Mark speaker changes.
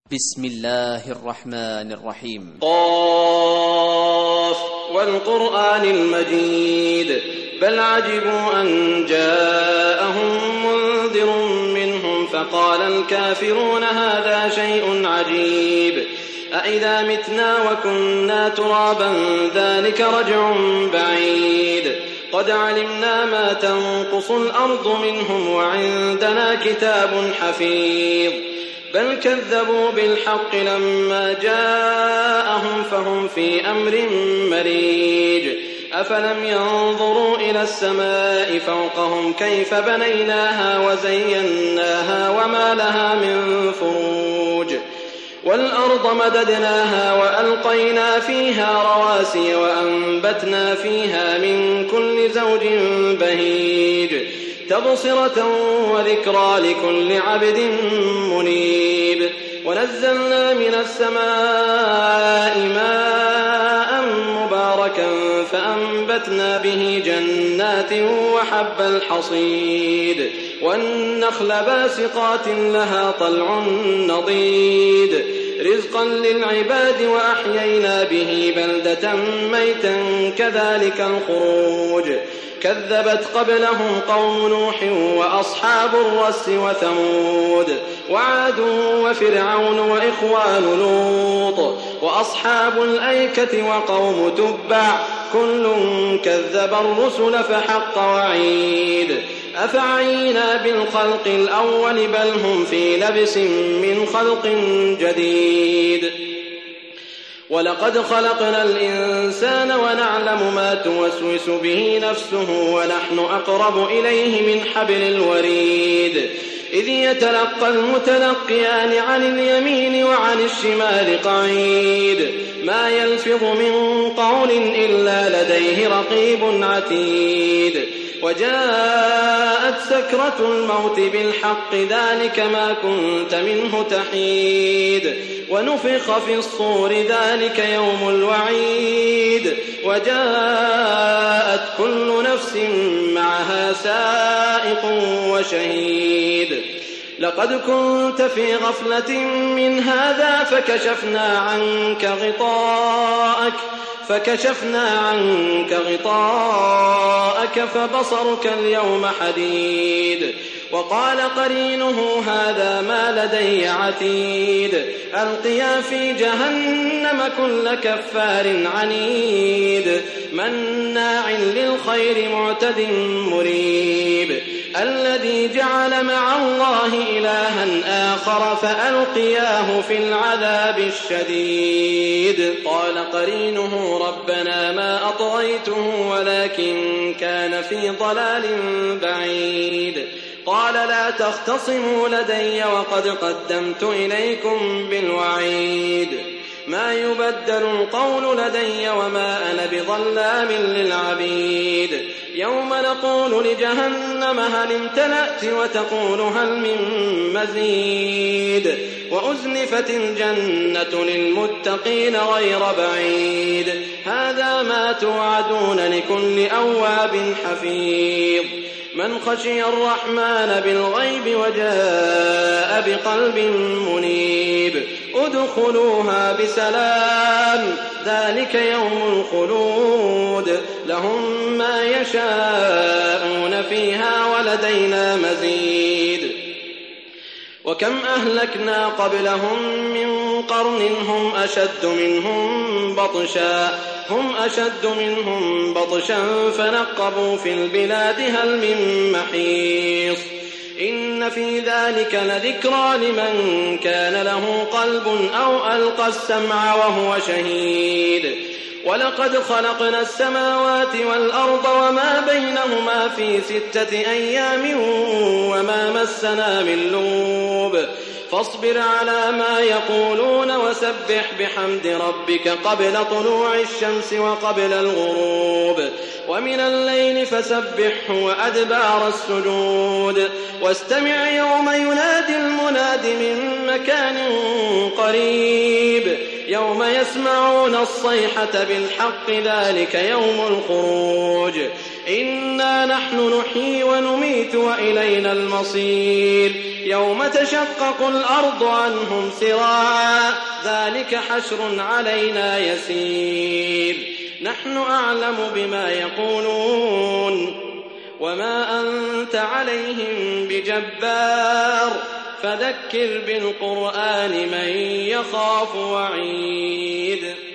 Speaker 1: بسم الله الرحمن الرحيم.
Speaker 2: قاف والقرآن المجيد بل عجبوا أن جاءهم منذر منهم فقال الكافرون هذا شيء عجيب أإذا متنا وكنا ترابا ذلك رجع بعيد قد علمنا ما تنقص الأرض منهم وعندنا كتاب حفيظ بل كذبوا بالحق لما جاءهم فهم في أمر مريج أفلم ينظروا إلى السماء فوقهم كيف بنيناها وزيناها وما لها من فروج والأرض مددناها وألقينا فيها رواسي وأنبتنا فيها من كل زوج بهيج تبصرة وذكرى لكل عبد منيب ونزلنا من السماء ماء مباركا فأنبتنا به جنات وحب الحصيد والنخل باسقات لها طلع نضيد رزقا للعباد وأحيينا به بلدة ميتا كذلك الخروج كذبت قبلهم قوم نوح وأصحاب الرس وثمود وعاد وفرعون وإخوان لوط وأصحاب الأيكة وقوم تبع كل كذب الرسل فحق وعيد أفعينا بالخلق الأول بل هم في لبس من خلق جديد ولقد خلقنا الإنسان ونعلم ما توسوس به نفسه ونحن أقرب إليه من حبل الوريد إذ يتلقى المتلقيان عن اليمين وعن الشمال قعيد ما يلفظ من قول إلا لديه رقيب عتيد وجاءت سكرة الموت بالحق ذلك ما كنت منه تحيد ونفخ في الصور ذلك يوم الوعيد وجاءت كل نفس معها سائق وشهيد لقد كنت في غفلة من هذا فكشفنا عنك غطاءك فبصرك اليوم حديد وقال قرينه هذا ما لدي عتيد ألقيا في جهنم كل كفار عنيد مناع للخير معتد مريب الذي جعل مع الله إلها آخر فألقياه في العذاب الشديد قال قرينه ربنا ما أطغيته ولكن كان في ضلال بعيد قال لا تختصموا لدي وقد قدمت إليكم بالوعيد ما يبدل القول لدي وما أنا بظلام للعبيد يوم نقول لجهنم هل امتلأت وتقول هل من مزيد وأزلفت الجنة للمتقين غير بعيد هذا ما توعدون لكل أواب حفيظ من خشي الرحمن بالغيب وجاء بقلب منيب ادخلوها بسلام ذلك يوم الخلود لهم ما يشاءون فيها ولدينا مزيد وكم أهلكنا قبلهم من قرن هم أشد منهم بطشا فنقبوا في البلاد هل من محيص إن في ذلك لذكرى لمن كان له قلب أو ألقى السمع وهو شهيد ولقد خلقنا السماوات والأرض وما بينهما في 6 أيام وما مسنا من لغوب فاصبر على ما يقولون وسبح بحمد ربك قبل طلوع الشمس وقبل الغروب ومن الليل فسبحه وأدبار السجود واستمع يوم ينادي المناد من مكان قريب يوم يسمعون الصيحة بالحق ذلك يوم الخروج إنا نحن نحيي ونميت وإلينا المصير يوم تشقق الأرض عنهم سراعا ذلك حشر علينا يسير نحن أعلم بما يقولون وما أنت عليهم بجبار فذكر بالقرآن من يخاف وعيد